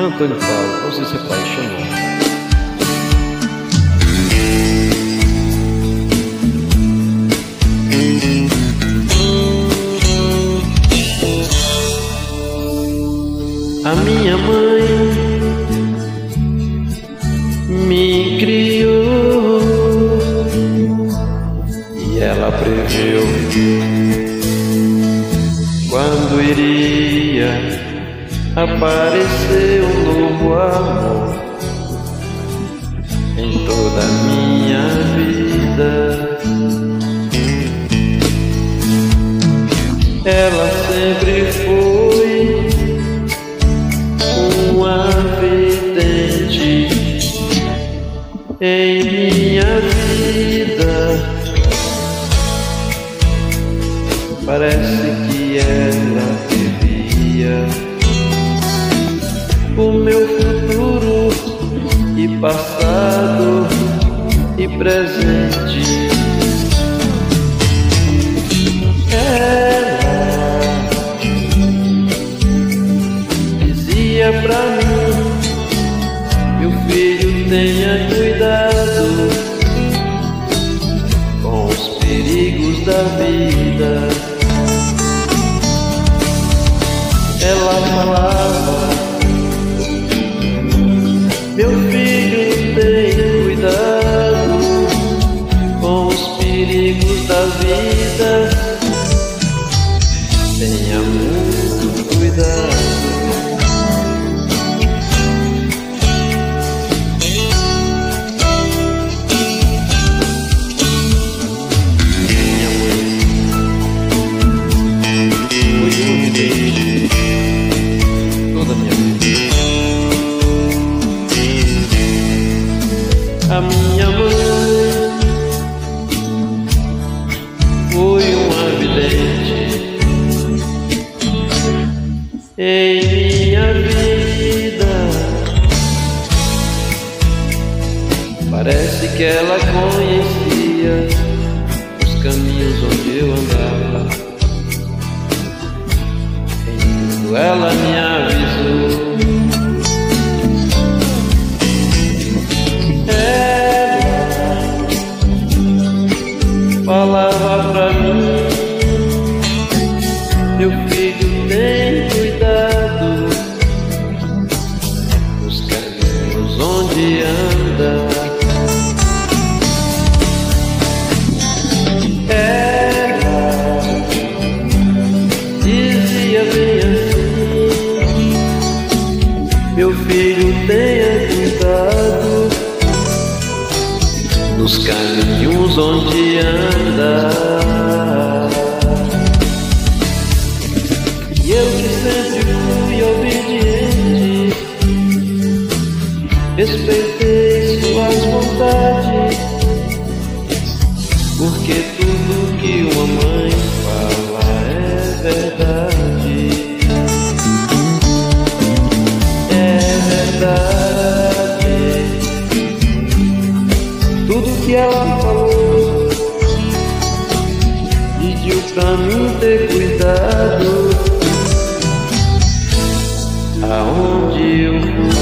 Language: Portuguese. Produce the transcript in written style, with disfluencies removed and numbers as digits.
Antônio Paulo, você se apaixonou. A minha mãe me criou e ela previu quando iria aparecer um novo amor em toda a minha vida. Ela sempre foi uma vidente em minha vida. Parece que ela previa o meu futuro e passado e presente. Ela dizia pra mim: meu filho, tenha cuidado com os perigos da vida. Ela falava: meu filho, tenha cuidado com os perigos da vida. Tenha muito cuidado. Minha mãe foi uma vidente toda a minha vida. A minha mãe foi uma vidente em minha vida. Parece que ela conhecia os caminhos onde eu andava. Em tudo ela me avisou. Falava pra mim: meu filho, tem cuidado nos caminhos onde anda. Ela dizia bem assim: meu filho, tenha cuidado nos caminhos onde anda. E eu que sempre fui obediente, respeitei suas vontades, porque tudo que uma mãe fala é verdade. É verdade. Tudo que ela falou pediu pra mim ter cuidado aonde eu fui.